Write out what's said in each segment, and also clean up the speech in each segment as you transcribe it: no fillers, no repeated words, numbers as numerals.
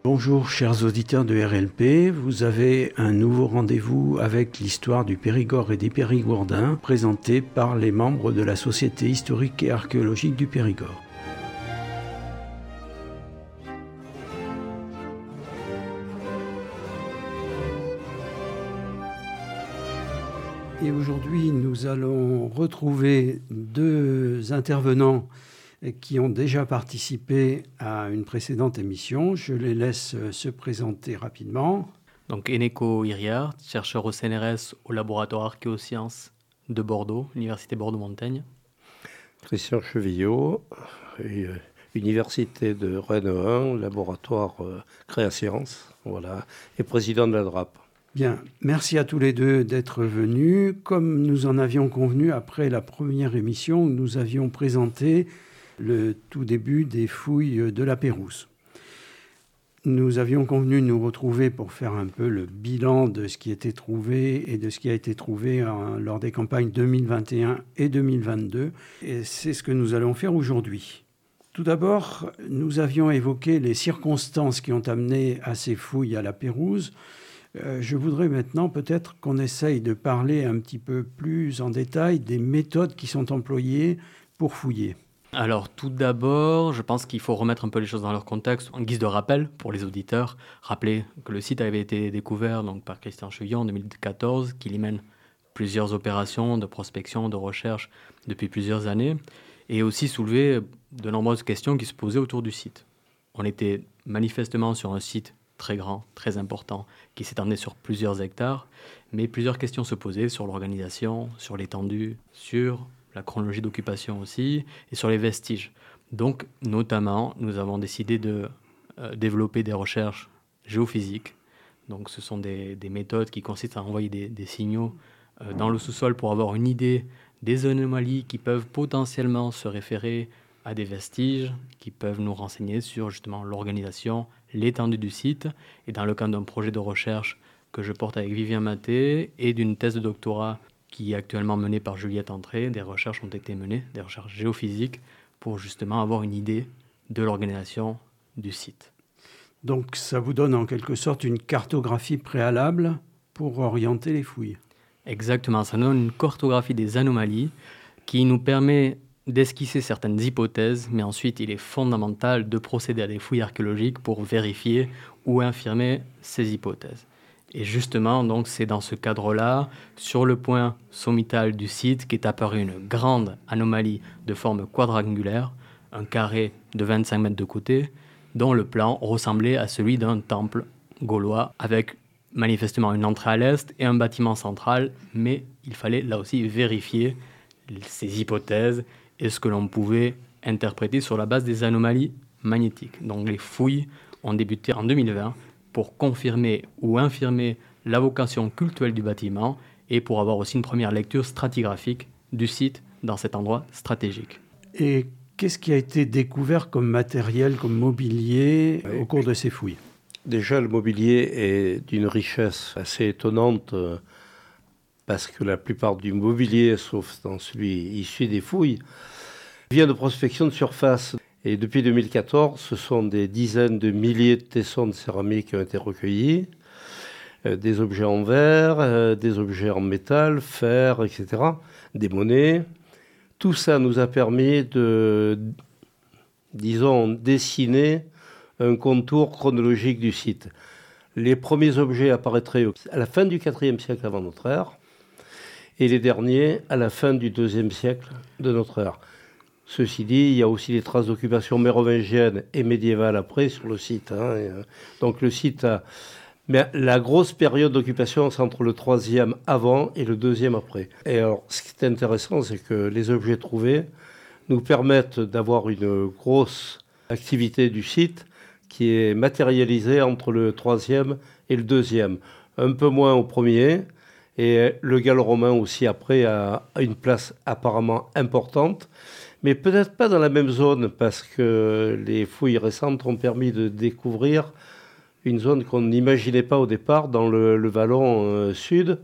Bonjour chers auditeurs de RLP, vous avez un nouveau rendez-vous avec l'histoire du Périgord et des Périgourdins présenté par les membres de la Société historique et archéologique du Périgord. Et aujourd'hui, nous allons retrouver deux intervenants qui ont déjà participé à une précédente émission. Je les laisse se présenter rapidement. Donc Eneko Iriart, chercheur au CNRS au laboratoire Archéosciences de Bordeaux, Université Bordeaux-Montaigne. Christian Chevillot, Université de Rennes 1, laboratoire Créasciences, voilà, et président de la DRAP. Bien, merci à tous les deux d'être venus. Comme nous en avions convenu après la première émission où nous avions présenté le tout début des fouilles de la Pérouse. Nous avions convenu de nous retrouver pour faire un peu le bilan de ce qui était trouvé et de ce qui a été trouvé lors des campagnes 2021 et 2022. Et c'est ce que nous allons faire aujourd'hui. Tout d'abord, nous avions évoqué les circonstances qui ont amené à ces fouilles à la Pérouse. Je voudrais maintenant peut-être qu'on essaye de parler un petit peu plus en détail des méthodes qui sont employées pour fouiller. Alors tout d'abord, je pense qu'il faut remettre un peu les choses dans leur contexte. En guise de rappel pour les auditeurs, rappeler que le site avait été découvert donc, par Christian Chevillot en 2014, qu'il y mène plusieurs opérations de prospection, de recherche depuis plusieurs années, et aussi soulever de nombreuses questions qui se posaient autour du site. On était manifestement sur un site très grand, très important, qui s'étendait sur plusieurs hectares, mais plusieurs questions se posaient sur l'organisation, sur l'étendue, sur la chronologie d'occupation aussi, et sur les vestiges. Donc, notamment, nous avons décidé de développer des recherches géophysiques. Donc, ce sont des méthodes qui consistent à envoyer des signaux dans le sous-sol pour avoir une idée des anomalies qui peuvent potentiellement se référer à des vestiges, qui peuvent nous renseigner sur justement l'organisation, l'étendue du site. Et dans le cadre d'un projet de recherche que je porte avec Vivien Maté et d'une thèse de doctorat qui est actuellement menée par Juliette Entré, des recherches ont été menées, des recherches géophysiques, pour justement avoir une idée de l'organisation du site. Donc ça vous donne en quelque sorte une cartographie préalable pour orienter les fouilles. Exactement, ça nous donne une cartographie des anomalies qui nous permet d'esquisser certaines hypothèses, mais ensuite il est fondamental de procéder à des fouilles archéologiques pour vérifier ou infirmer ces hypothèses. Et justement, donc, c'est dans ce cadre-là, sur le point sommital du site, qu'est apparue une grande anomalie de forme quadrangulaire, un carré de 25 mètres de côté, dont le plan ressemblait à celui d'un temple gaulois, avec manifestement une entrée à l'est et un bâtiment central, mais il fallait là aussi vérifier ces hypothèses et ce que l'on pouvait interpréter sur la base des anomalies magnétiques. Donc les fouilles ont débuté en 2020, pour confirmer ou infirmer la vocation cultuelle du bâtiment et pour avoir aussi une première lecture stratigraphique du site dans cet endroit stratégique. Et qu'est-ce qui a été découvert comme matériel, comme mobilier au cours de ces fouilles ? Déjà, le mobilier est d'une richesse assez étonnante parce que la plupart du mobilier, sauf dans celui issu des fouilles, vient de prospection de surface. Et depuis 2014, ce sont des dizaines de milliers de tessons de céramique qui ont été recueillis, des objets en verre, des objets en métal, fer, etc., des monnaies. Tout ça nous a permis de, disons, dessiner un contour chronologique du site. Les premiers objets apparaîtraient à la fin du IVe siècle avant notre ère et les derniers à la fin du IIe siècle de notre ère. Ceci dit, il y a aussi des traces d'occupation mérovingienne et médiévale après sur le site. Donc le site a... Mais la grosse période d'occupation, c'est entre le 3e avant et le 2e après. Et alors, ce qui est intéressant, c'est que les objets trouvés nous permettent d'avoir une grosse activité du site qui est matérialisée entre le 3e et le 2e. Un peu moins au premier, et le gallo-romain aussi après a une place apparemment importante. Mais peut-être pas dans la même zone, parce que les fouilles récentes ont permis de découvrir une zone qu'on n'imaginait pas au départ, dans le vallon sud,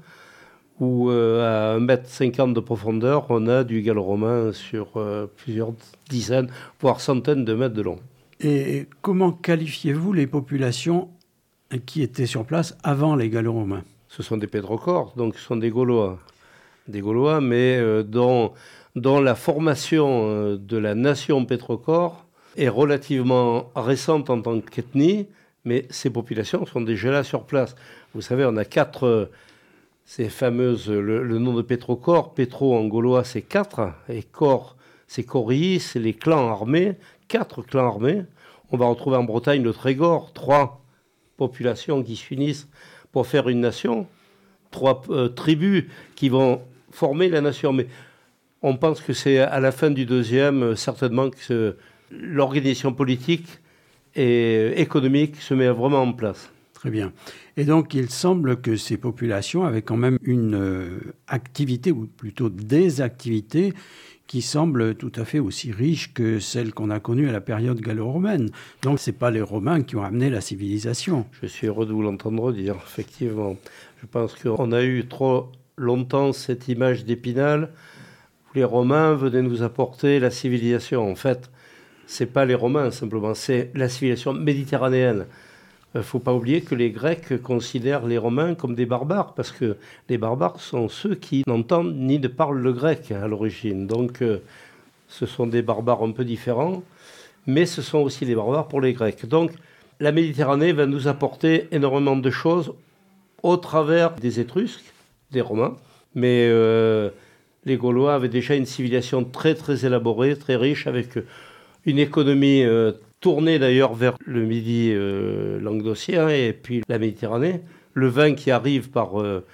où à 1,50 m de profondeur, on a du gallo-romain sur plusieurs dizaines, voire centaines de mètres de long. Et comment qualifiez-vous les populations qui étaient sur place avant les Gallo-Romains? Ce sont des pétrocores, donc ce sont des Gaulois. Des Gaulois, mais dont la formation de la nation pétrocore est relativement récente en tant qu'ethnie, mais ces populations sont déjà là sur place. Vous savez, on a 4, ces fameuses, le nom de pétrocores, pétro en gaulois c'est 4, et corps c'est corii, c'est les clans armés, 4 clans armés. On va retrouver en Bretagne le Trégor, 3 populations qui s'unissent pour faire une nation, 3 tribus qui vont former la nation. Mais on pense que c'est à la fin du deuxième, certainement, que l'organisation politique et économique se met vraiment en place. Très bien. Et donc, il semble que ces populations avaient quand même une activité, ou plutôt des activités, qui semblent tout à fait aussi riches que celles qu'on a connues à la période gallo-romaine. Donc, ce n'est pas les Romains qui ont amené la civilisation. Je suis heureux de vous l'entendre dire, effectivement. Je pense qu'on a eu trop longtemps cette image d'Épinal où les Romains venaient nous apporter la civilisation. En fait, ce n'est pas les Romains simplement, c'est la civilisation méditerranéenne. Il ne faut pas oublier que les Grecs considèrent les Romains comme des barbares, parce que les barbares sont ceux qui n'entendent ni ne parlent le grec à l'origine. Donc ce sont des barbares un peu différents, mais ce sont aussi des barbares pour les Grecs. Donc la Méditerranée va nous apporter énormément de choses au travers des Étrusques, des Romains, mais les Gaulois avaient déjà une civilisation très très élaborée, très riche, avec une économie tournée d'ailleurs vers le midi languedocien et puis la Méditerranée. Le vin qui arrive par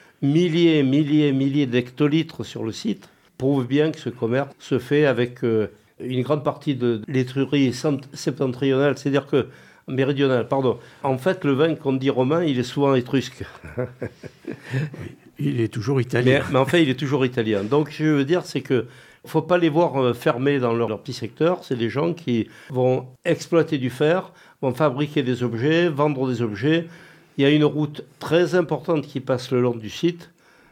milliers d'hectolitres sur le site prouve bien que ce commerce se fait avec une grande partie de l'Étrurie septentrionale, c'est-à-dire que méridionale, pardon. En fait, le vin qu'on dit romain, il est souvent étrusque. Il est toujours italien. Mais en fait, il est toujours italien. Donc, je veux dire, c'est que il ne faut pas les voir fermés dans leur petit secteur. C'est des gens qui vont exploiter du fer, vont fabriquer des objets, vendre des objets. Il y a une route très importante qui passe le long du site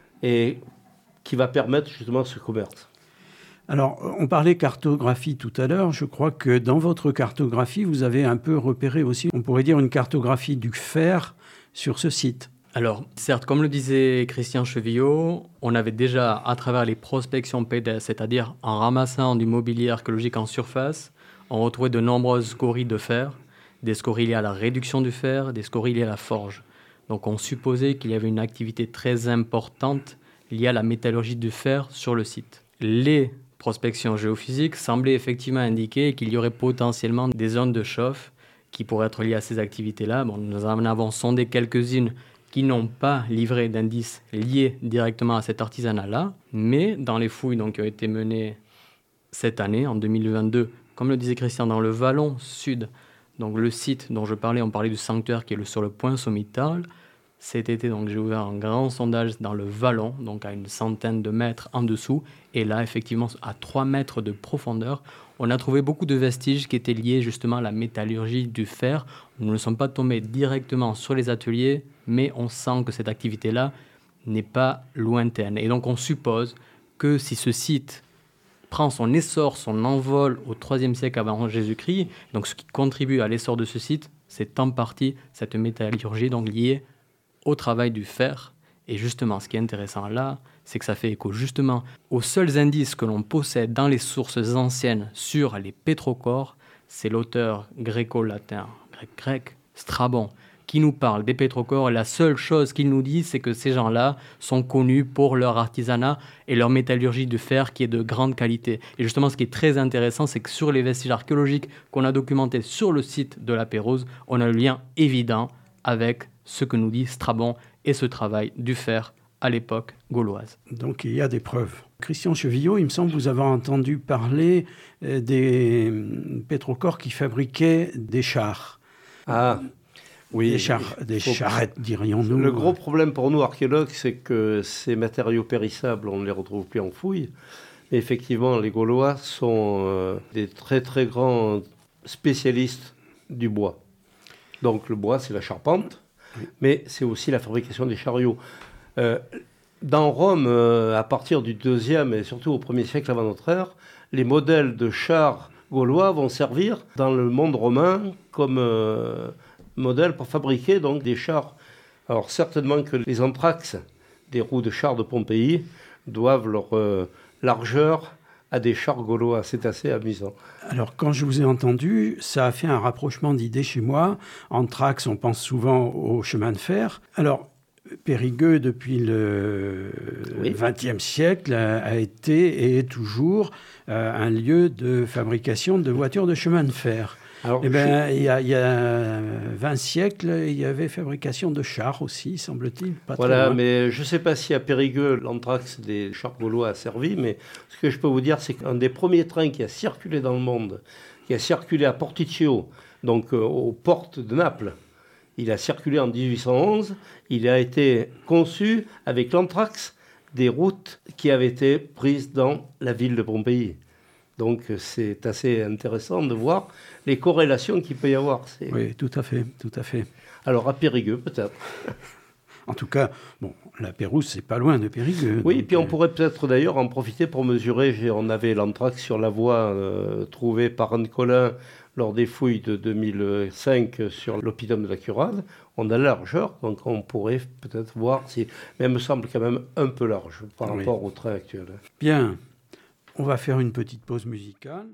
et qui va permettre justement ce commerce. Alors, on parlait cartographie tout à l'heure. Je crois que dans votre cartographie, vous avez un peu repéré aussi, on pourrait dire, une cartographie du fer sur ce site. Alors, certes, comme le disait Christian Chevillot, on avait déjà, à travers les prospections pédestres, c'est-à-dire en ramassant du mobilier archéologique en surface, on retrouvait de nombreuses scories de fer, des scories liées à la réduction du fer, des scories liées à la forge. Donc, on supposait qu'il y avait une activité très importante liée à la métallurgie du fer sur le site. Les prospections géophysiques semblaient effectivement indiquer qu'il y aurait potentiellement des zones de chauffe qui pourraient être liées à ces activités-là. Bon, nous en avons sondé quelques-unes qui n'ont pas livré d'indices liés directement à cet artisanat-là, mais dans les fouilles qui ont été menées cette année, en 2022, comme le disait Christian, dans le Vallon Sud, donc le site dont je parlais, on parlait du sanctuaire qui est sur le point sommital. Cet été, j'ai ouvert un grand sondage dans le Vallon, donc à une centaine de mètres en dessous, et là, effectivement, à 3 mètres de profondeur, on a trouvé beaucoup de vestiges qui étaient liés justement à la métallurgie du fer. Nous ne sommes pas tombés directement sur les ateliers, mais on sent que cette activité-là n'est pas lointaine. Et donc on suppose que si ce site prend son essor, son envol au IIIe siècle avant Jésus-Christ, donc ce qui contribue à l'essor de ce site, c'est en partie cette métallurgie liée au travail du fer. Et justement, ce qui est intéressant là, c'est que ça fait écho justement aux seuls indices que l'on possède dans les sources anciennes sur les pétrocores. C'est l'auteur gréco-latin, grec, Strabon, qui nous parle des pétrocores. Et la seule chose qu'il nous dit, c'est que ces gens-là sont connus pour leur artisanat et leur métallurgie du fer qui est de grande qualité. Et justement, ce qui est très intéressant, c'est que sur les vestiges archéologiques qu'on a documentés sur le site de la Pérouse, on a le lien évident avec ce que nous dit Strabon et ce travail du fer à l'époque gauloise. Donc il y a des preuves. Christian Chevillot, il me semble que vous avez entendu parler des pétrocores qui fabriquaient des chars. Ah, oui. Des charrettes, dirions-nous. Le gros problème pour nous, archéologues, c'est que ces matériaux périssables, on ne les retrouve plus en fouille. Et effectivement, les Gaulois sont des très très grands spécialistes du bois. Donc le bois, c'est la charpente, mais c'est aussi la fabrication des chariots. Dans Rome, à partir du 2e et surtout au 1er siècle avant notre ère, les modèles de chars gaulois vont servir dans le monde romain comme modèle pour fabriquer donc des chars. Alors certainement que les anthrax des roues de chars de Pompéi doivent leur largeur à des chars gaulois. C'est assez amusant. Alors, quand je vous ai entendu, ça a fait un rapprochement d'idées chez moi. Anthrax, on pense souvent au chemin de fer. Alors, Périgueux, depuis le XXe siècle, a été et est toujours un lieu de fabrication de voitures de chemin de fer. Alors, il y a 20 siècles, il y avait fabrication de chars aussi, semble-t-il. Voilà, mais je ne sais pas si à Périgueux, l'anthrax des chars gaulois a servi, mais ce que je peux vous dire, c'est qu'un des premiers trains qui a circulé dans le monde, qui a circulé à Porticcio, donc aux portes de Naples, il a circulé en 1811, il a été conçu avec l'anthrax des routes qui avaient été prises dans la ville de Pompéi. Donc c'est assez intéressant de voir les corrélations qu'il peut y avoir. Oui, tout à fait, tout à fait. Alors à Périgueux peut-être. En tout cas, bon, la Pérouse, c'est pas loin de Périgueux. Oui, et puis on pourrait peut-être d'ailleurs en profiter pour mesurer. On avait l'anthrax sur la voie trouvée par Anne Collin lors des fouilles de 2005 sur l'oppidum de la Curade. On a la largeur, donc on pourrait peut-être voir si... Mais elle me semble quand même un peu large par rapport au train actuel. Bien. On va faire une petite pause musicale.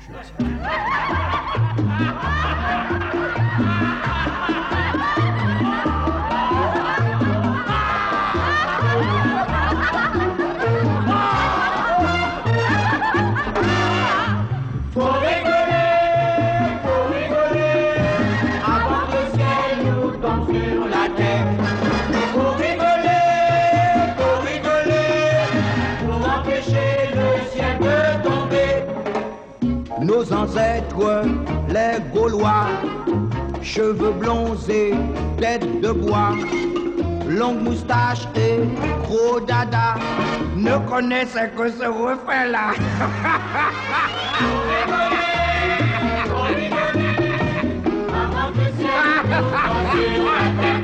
Faut rigoler, avant que le ciel nous tombe sur la tête. Faut rigoler, pour empêcher le ciel de tomber. Nos ancêtres, les Gaulois, cheveux blonds et tête de bois, longue moustache et gros dada, ne connaissaient que ce refrain-là. Faut rigoler, avant que le ciel nous tombe sur la tête.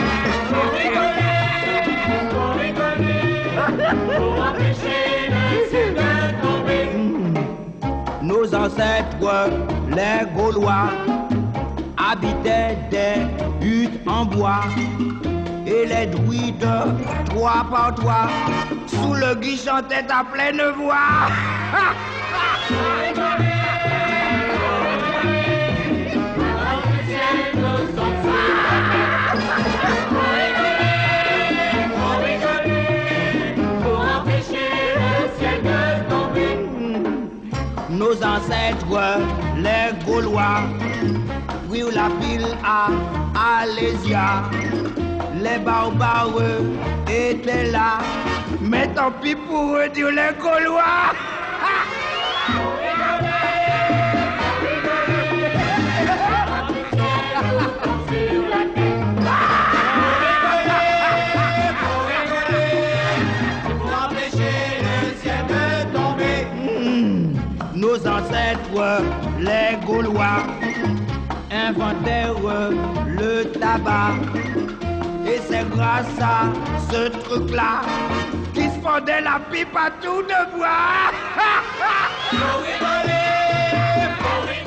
Faut rigoler, pour empêcher le ciel de tomber. Nos ancêtres, les Gaulois, habitaient des huttes en bois et les druides, 3 par 3, sous le gui chantaient à pleine voix. Nos ancêtres, les Gaulois, prirent la ville à Alésia. Les barbares étaient là, mais tant pis pour eux, dire les Gaulois. Nos ancêtres, les Gaulois, inventèrent le tabac. Et c'est grâce à ce truc-là qu'ils se fendaient la pipe à tout de bois. Faut rigoler.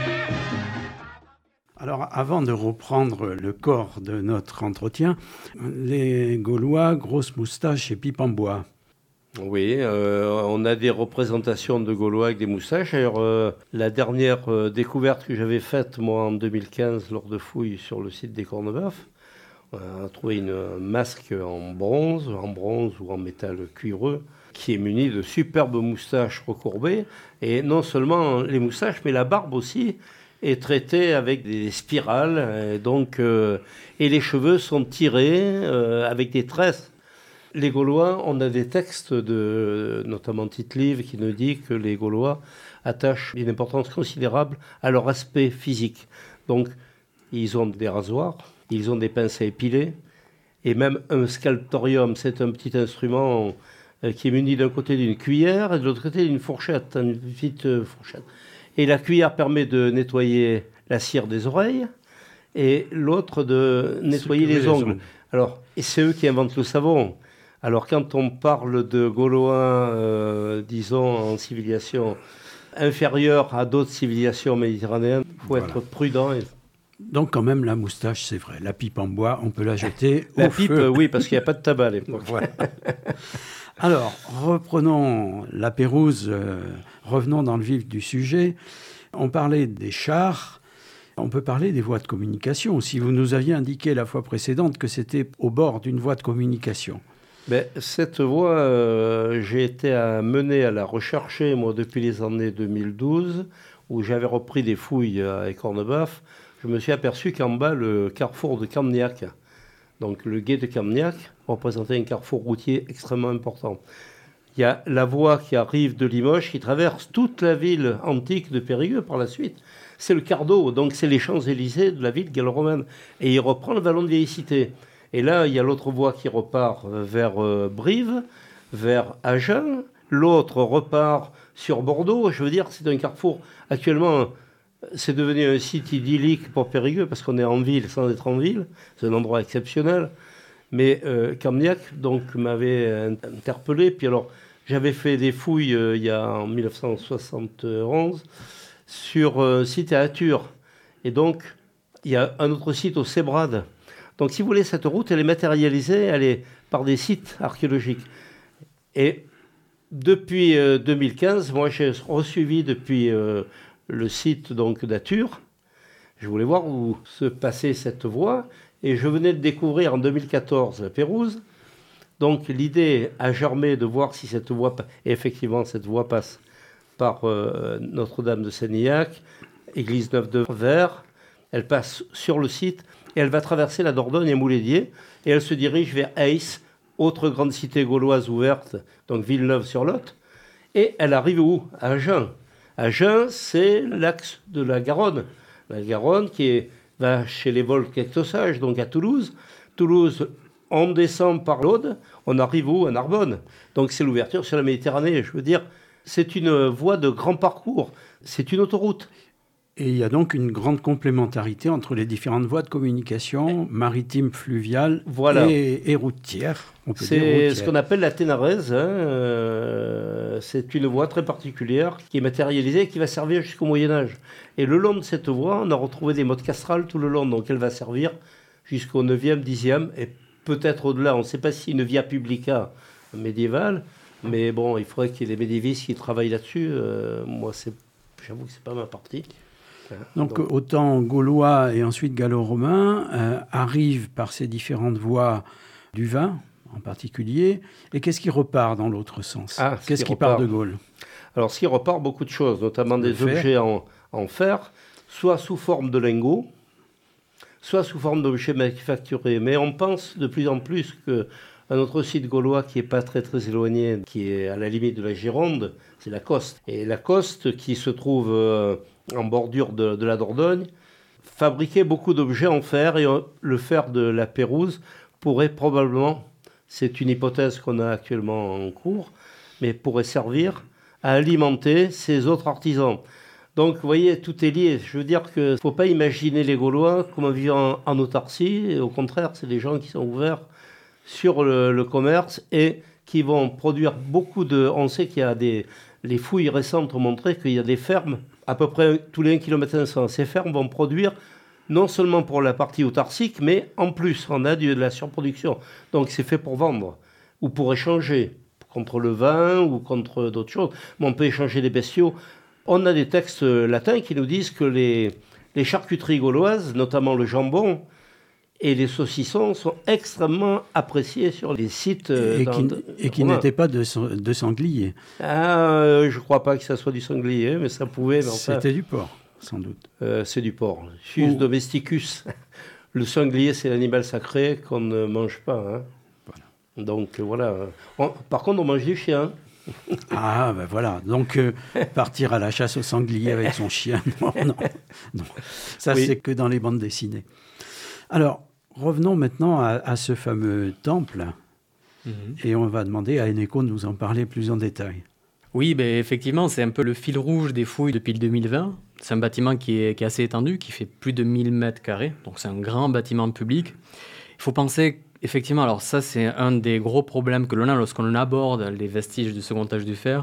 Alors, avant de reprendre le corps de notre entretien, les Gaulois, grosse moustache et pipe en bois. Oui, on a des représentations de Gaulois avec des moustaches. D'ailleurs, la dernière découverte que j'avais faite, moi, en 2015, lors de fouilles sur le site des Cornebeufs, on a trouvé un masque en bronze ou en métal cuireux, qui est muni de superbes moustaches recourbées. Et non seulement les moustaches, mais la barbe aussi est traitée avec des spirales. Et les cheveux sont tirés avec des tresses. Les Gaulois, on a des textes notamment Tite-Live qui nous dit que les Gaulois attachent une importance considérable à leur aspect physique. Donc, ils ont des rasoirs, ils ont des pinces à épiler, et même un scalptorium, c'est un petit instrument qui est muni d'un côté d'une cuillère et de l'autre côté d'une fourchette, une petite fourchette. Et la cuillère permet de nettoyer la cire des oreilles, et l'autre de nettoyer les ongles. Alors, et c'est eux qui inventent le savon. Alors, quand on parle de Gaulois, disons, en civilisation inférieur à d'autres civilisations méditerranéennes. Il faut être prudent. Donc quand même, la moustache, c'est vrai. La pipe en bois, on peut la jeter La au pipe, feu. oui, parce qu'il n'y a pas de tabac à l'époque. Voilà. Alors, reprenons la Pérouse, revenons dans le vif du sujet. On parlait des chars, on peut parler des voies de communication. Si vous nous aviez indiqué la fois précédente que c'était au bord d'une voie de communication. Ben, cette voie, j'ai été amené à la rechercher, moi, depuis les années 2012, où j'avais repris des fouilles à Écornebaf. Je me suis aperçu qu'en bas, le carrefour de Camniac, donc le gué de Camniac, représentait un carrefour routier extrêmement important. Il y a la voie qui arrive de Limoges, qui traverse toute la ville antique de Périgueux par la suite. C'est le quart d'eau, donc c'est les Champs-Élysées de la ville gallo-romaine. Et il reprend le vallon de Vieille-Cité. Et là, il y a l'autre voie qui repart vers Brive, vers Agen. L'autre repart sur Bordeaux. Je veux dire, c'est un carrefour. Actuellement, c'est devenu un site idyllique pour Périgueux parce qu'on est en ville sans être en ville. C'est un endroit exceptionnel. Mais Camniac donc, m'avait interpellé. Puis alors, j'avais fait des fouilles il y a en 1971 sur un site à Ature. Et donc, il y a un autre site au Sébrade. Donc, si vous voulez, cette route, elle est matérialisée, elle est par des sites archéologiques. Et depuis 2015, moi, j'ai resuivi depuis le site donc, d'Ature. Je voulais voir où se passait cette voie. Et je venais de découvrir en 2014 la Pérouse. Donc, l'idée a germé de voir si cette voie... Et effectivement, cette voie passe par Notre-Dame de Sénillac, Église Neuve de Vers. Elle passe sur le site et elle va traverser la Dordogne et Mouledier et elle se dirige vers Aïs, autre grande cité gauloise ouverte, donc Villeneuve-sur-Lot. Et elle arrive où? À Agen. Agen, c'est l'axe de la Garonne. La Garonne qui va chez les Volques-Ectosages, donc à Toulouse. Toulouse, on descend par l'Aude, on arrive où? À Narbonne. Donc c'est l'ouverture sur la Méditerranée. Je veux dire, c'est une voie de grand parcours. C'est une autoroute. Et il y a donc une grande complémentarité entre les différentes voies de communication maritimes, fluviales et routières. C'est ce qu'on appelle la Ténarèse. C'est une voie très particulière qui est matérialisée et qui va servir jusqu'au Moyen-Âge. Et le long de cette voie, on a retrouvé des mottes castrales tout le long. Donc elle va servir jusqu'au 9e, 10e et peut-être au-delà. On ne sait pas si une via publica médiévale, mais bon, il faudrait qu'il y ait les médiévistes qui travaillent là-dessus. Moi, j'avoue que ce n'est pas ma partie. Donc autant gaulois et ensuite gallo-romains arrivent par ces différentes voies du vin en particulier. Et qu'est-ce qui repart dans l'autre sens? Qu'est-ce qui part de Gaule? Alors ce qui repart, beaucoup de choses, notamment des objets en fer, soit sous forme de lingots, soit sous forme d'objets manufacturés. Mais on pense de plus en plus qu'un autre site gaulois qui n'est pas très très éloigné, qui est à la limite de la Gironde, c'est la Coste. Et la Coste qui se trouve... en bordure de la Dordogne, fabriquer beaucoup d'objets en fer et le fer de la Pérouse pourrait probablement, c'est une hypothèse qu'on a actuellement en cours, mais pourrait servir à alimenter ces autres artisans. Donc vous voyez, tout est lié. Je veux dire qu'il ne faut pas imaginer les Gaulois comme vivant en autarcie, et au contraire, c'est des gens qui sont ouverts sur le commerce et qui vont produire beaucoup de... On sait qu'il y a les fouilles récentes ont montré qu'il y a des fermes, à peu près tous les 1,5 km. Ces fermes vont produire non seulement pour la partie autarcique, mais en plus, on a de la surproduction. Donc c'est fait pour vendre ou pour échanger contre le vin ou contre d'autres choses. Mais on peut échanger des bestiaux. On a des textes latins qui nous disent que les charcuteries gauloises, notamment le jambon, et les saucissons sont extrêmement appréciés sur les sites. Et qui n'étaient pas de sanglier. Je ne crois pas que ça soit du sanglier, mais ça pouvait. Mais enfin, c'était du porc, sans doute. C'est du porc. Chus domesticus. Le sanglier, c'est l'animal sacré qu'on ne mange pas. Hein. Voilà. Donc voilà. Par contre, on mange du chien. Ah, ben voilà. Donc, partir à la chasse au sanglier avec son chien, non. Ça, oui. C'est que dans les bandes dessinées. Alors, revenons maintenant à ce fameux temple. Et on va demander à Eneko de nous en parler plus en détail. Oui, ben, effectivement, c'est un peu le fil rouge des fouilles depuis le 2020. C'est un bâtiment qui est assez étendu, qui fait plus de 1000 mètres carrés. Donc, c'est un grand bâtiment public. Il faut penser, effectivement, alors ça, c'est un des gros problèmes que l'on a lorsqu'on aborde les vestiges du second âge du fer.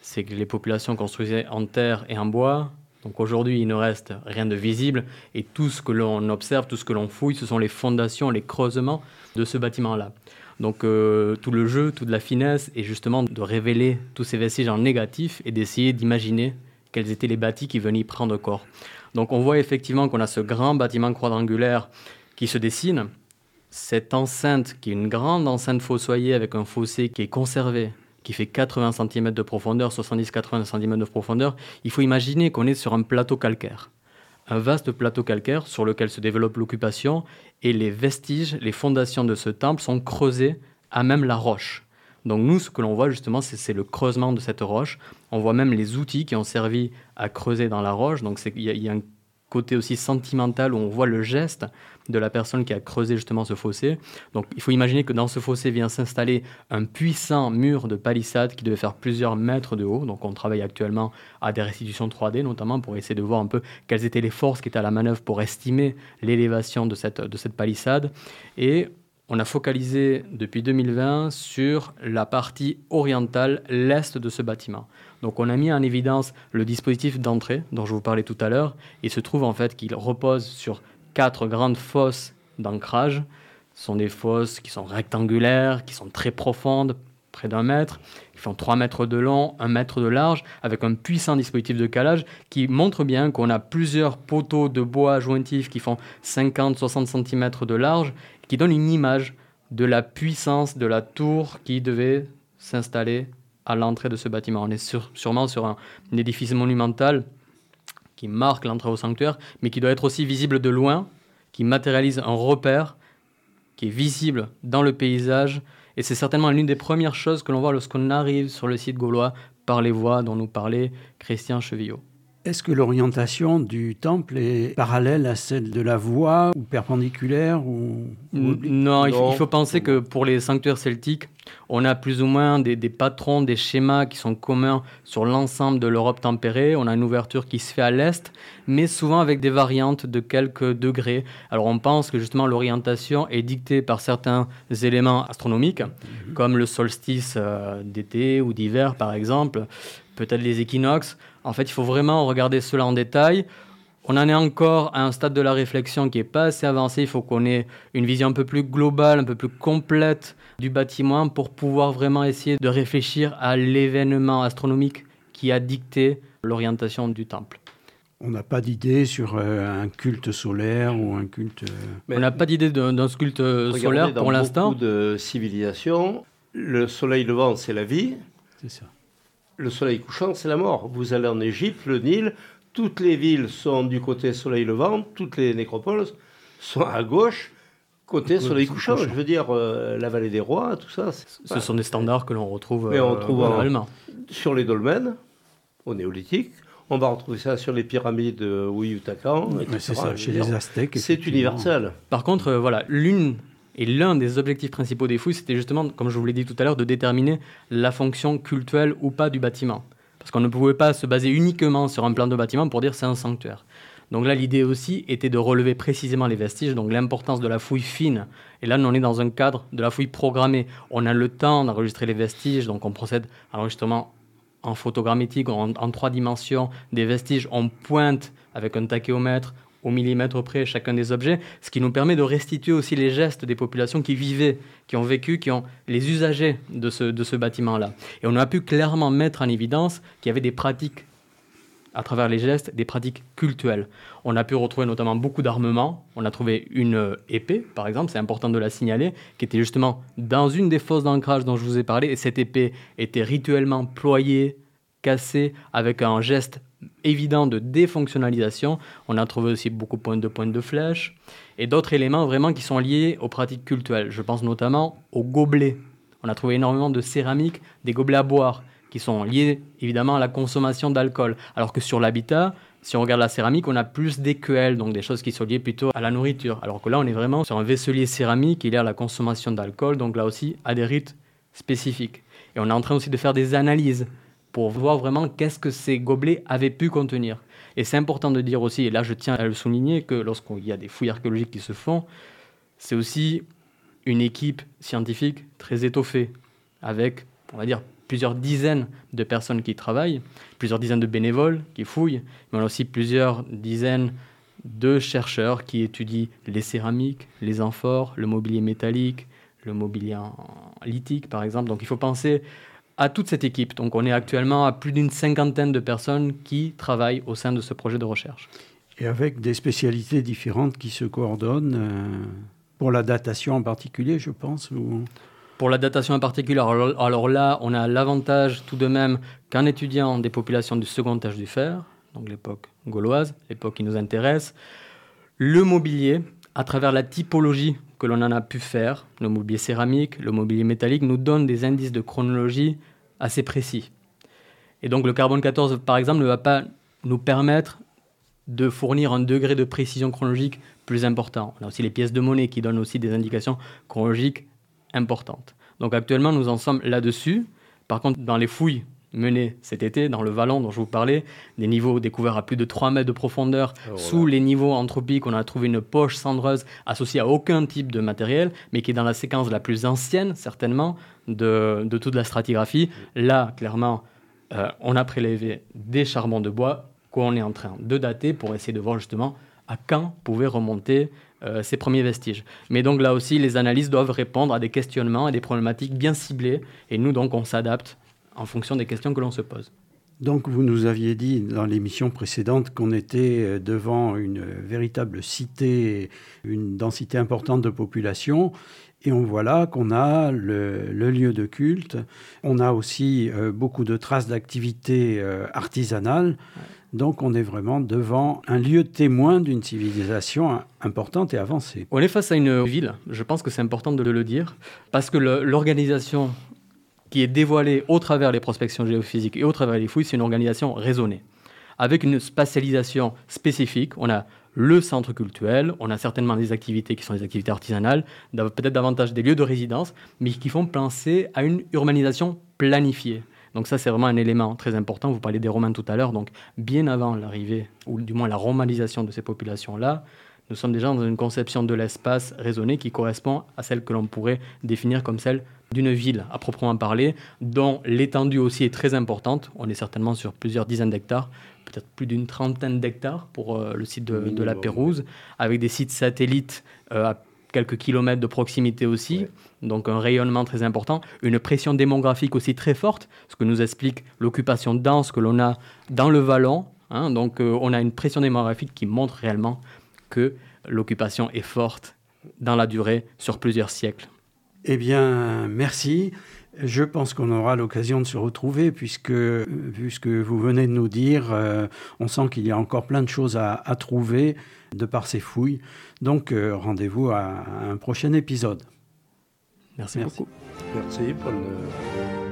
c'est que les populations construisaient en terre et en bois. Donc aujourd'hui, il ne reste rien de visible et tout ce que l'on observe, tout ce que l'on fouille, ce sont les fondations, les creusements de ce bâtiment-là. Donc tout le jeu, toute la finesse est justement de révéler tous ces vestiges en négatif et d'essayer d'imaginer quels étaient les bâtis qui venaient y prendre corps. Donc on voit effectivement qu'on a ce grand bâtiment quadrangulaire qui se dessine, cette enceinte qui est une grande enceinte fossoyée avec un fossé qui est conservé, qui fait 80 cm de profondeur, 70-80 cm de profondeur, il faut imaginer qu'on est sur un plateau calcaire. Un vaste plateau calcaire sur lequel se développe l'occupation et les vestiges, les fondations de ce temple sont creusées à même la roche. Donc nous, ce que l'on voit justement, c'est le creusement de cette roche. On voit même les outils qui ont servi à creuser dans la roche. Donc il y a un côté aussi sentimental où on voit le geste de la personne qui a creusé justement ce fossé. Donc il faut imaginer que dans ce fossé vient s'installer un puissant mur de palissade qui devait faire plusieurs mètres de haut. Donc on travaille actuellement à des restitutions 3D notamment pour essayer de voir un peu quelles étaient les forces qui étaient à la manœuvre pour estimer l'élévation de cette palissade. Et on a focalisé depuis 2020 sur la partie orientale, l'est de ce bâtiment. Donc on a mis en évidence le dispositif d'entrée dont je vous parlais tout à l'heure. Il se trouve en fait qu'il repose sur 4 grandes fosses d'ancrage. Ce sont des fosses qui sont rectangulaires, qui sont très profondes, près d'1 mètre, qui font 3 mètres de long, 1 mètre de large, avec un puissant dispositif de calage qui montre bien qu'on a plusieurs poteaux de bois jointifs qui font 50-60 cm de large, qui donnent une image de la puissance de la tour qui devait s'installer à l'entrée de ce bâtiment. On est sûrement sur un édifice monumental qui marque l'entrée au sanctuaire, mais qui doit être aussi visible de loin, qui matérialise un repère qui est visible dans le paysage. Et c'est certainement l'une des premières choses que l'on voit lorsqu'on arrive sur le site gaulois par les voies dont nous parlait Christian Chevillot. Est-ce que l'orientation du temple est parallèle à celle de la voie ou perpendiculaire ou... Non, il faut penser que pour les sanctuaires celtiques, on a plus ou moins des patrons, des schémas qui sont communs sur l'ensemble de l'Europe tempérée. On a une ouverture qui se fait à l'est, mais souvent avec des variantes de quelques degrés. Alors on pense que justement l'orientation est dictée par certains éléments astronomiques, comme le solstice d'été ou d'hiver par exemple, peut-être les équinoxes. En fait, il faut vraiment regarder cela en détail. On en est encore à un stade de la réflexion qui n'est pas assez avancé. Il faut qu'on ait une vision un peu plus globale, un peu plus complète du bâtiment pour pouvoir vraiment essayer de réfléchir à l'événement astronomique qui a dicté l'orientation du temple. On n'a pas d'idée sur un culte solaire ou un culte... On n'a pas d'idée d'un culte solaire pour l'instant. Dans beaucoup de civilisations, le soleil levant, c'est la vie. C'est ça. Le soleil couchant, c'est la mort. Vous allez en Égypte, le Nil, toutes les villes sont du côté soleil levant, toutes les nécropoles sont à gauche, côté soleil couchant. Je veux dire, la vallée des rois, tout ça. Ce sont des standards que l'on retrouve globalement. Sur les dolmens, au néolithique. On va retrouver ça sur les pyramides Ouyutacan. C'est ça, chez les Aztèques. C'est universel. Par contre, l'un des objectifs principaux des fouilles, c'était justement, comme je vous l'ai dit tout à l'heure, de déterminer la fonction cultuelle ou pas du bâtiment. Parce qu'on ne pouvait pas se baser uniquement sur un plan de bâtiment pour dire c'est un sanctuaire. Donc là, l'idée aussi était de relever précisément les vestiges, donc l'importance de la fouille fine. Et là, on est dans un cadre de la fouille programmée. On a le temps d'enregistrer les vestiges, donc on procède à l'enregistrement en photogrammétique, en 3 dimensions des vestiges. On pointe avec un tachéomètre au millimètre près chacun des objets, ce qui nous permet de restituer aussi les gestes des populations qui vivaient, qui ont vécu, qui ont les usagers de ce bâtiment-là. Et on a pu clairement mettre en évidence qu'il y avait des pratiques, à travers les gestes, des pratiques cultuelles. On a pu retrouver notamment beaucoup d'armements. On a trouvé une épée, par exemple, c'est important de la signaler, qui était justement dans une des fosses d'ancrage dont je vous ai parlé, et cette épée était rituellement ployée, cassée, avec un geste évident de défonctionnalisation. On a trouvé aussi beaucoup de pointes de flèches et d'autres éléments vraiment qui sont liés aux pratiques cultuelles. Je pense notamment aux gobelets. On a trouvé énormément de céramique, des gobelets à boire qui sont liés évidemment à la consommation d'alcool. Alors que sur l'habitat, si on regarde la céramique, on a plus d'écuelles, donc des choses qui sont liées plutôt à la nourriture. Alors que là, on est vraiment sur un vaisselier céramique qui est lié à la consommation d'alcool, donc là aussi à des rites spécifiques. Et on est en train aussi de faire des analyses pour voir vraiment qu'est-ce que ces gobelets avaient pu contenir. Et c'est important de dire aussi, et là je tiens à le souligner, que lorsqu'il y a des fouilles archéologiques qui se font, c'est aussi une équipe scientifique très étoffée, avec, on va dire, plusieurs dizaines de personnes qui y travaillent, plusieurs dizaines de bénévoles qui fouillent, mais on a aussi plusieurs dizaines de chercheurs qui étudient les céramiques, les amphores, le mobilier métallique, le mobilier en lithique par exemple. Donc il faut penser à toute cette équipe. Donc on est actuellement à plus d'une 50aine de personnes qui travaillent au sein de ce projet de recherche. Et avec des spécialités différentes qui se coordonnent, pour la datation en particulier, je pense ou... Pour la datation en particulier, alors là, on a l'avantage tout de même qu'en étudiant des populations du second âge du fer, donc l'époque gauloise, l'époque qui nous intéresse, le mobilier, à travers la typologie que l'on en a pu faire, le mobilier céramique, le mobilier métallique, nous donne des indices de chronologie assez précis. Et donc le carbone 14, par exemple, ne va pas nous permettre de fournir un degré de précision chronologique plus important. On a aussi les pièces de monnaie qui donnent aussi des indications chronologiques importantes. Donc actuellement, nous en sommes là-dessus. Par contre, dans les fouilles menées cet été, dans le Vallon dont je vous parlais, des niveaux découverts à plus de 3 mètres de profondeur, sous les niveaux anthropiques, on a trouvé une poche cendreuse associée à aucun type de matériel, mais qui est dans la séquence la plus ancienne, certainement, de toute la stratigraphie. Là, clairement, on a prélevé des charbons de bois qu'on est en train de dater pour essayer de voir justement à quand pouvaient remonter ces premiers vestiges. Mais donc là aussi, les analyses doivent répondre à des questionnements et des problématiques bien ciblées. Et nous, donc, on s'adapte en fonction des questions que l'on se pose. Donc, vous nous aviez dit dans l'émission précédente qu'on était devant une véritable cité, une densité importante de population. Et on voit là qu'on a le lieu de culte. On a aussi beaucoup de traces d'activités artisanales. Donc, on est vraiment devant un lieu témoin d'une civilisation importante et avancée. On est face à une ville, je pense que c'est important de le dire, parce que l'organisation qui est dévoilée au travers les prospections géophysiques et au travers les fouilles, c'est une organisation raisonnée, avec une spatialisation spécifique. On a le centre cultuel, on a certainement des activités qui sont des activités artisanales, peut-être davantage des lieux de résidence, mais qui font penser à une urbanisation planifiée. Donc ça, c'est vraiment un élément très important. Vous parliez des Romains tout à l'heure, donc bien avant l'arrivée, ou du moins la romanisation de ces populations-là, nous sommes déjà dans une conception de l'espace raisonnée qui correspond à celle que l'on pourrait définir comme celle d'une ville à proprement parler, dont l'étendue aussi est très importante. On est certainement sur plusieurs dizaines d'hectares, peut-être plus d'une trentaine d'hectares pour le site de la Pérouse, avec des sites satellites à quelques kilomètres de proximité aussi, ouais. Donc un rayonnement très important, une pression démographique aussi très forte, ce que nous explique l'occupation dense que l'on a dans le Vallon. Donc on a une pression démographique qui montre réellement que l'occupation est forte dans la durée sur plusieurs siècles. Eh bien, merci. Je pense qu'on aura l'occasion de se retrouver puisque, vu ce que vous venez de nous dire, on sent qu'il y a encore plein de choses à trouver de par ces fouilles. Donc, rendez-vous à un prochain épisode. Merci beaucoup. Merci. Bonne...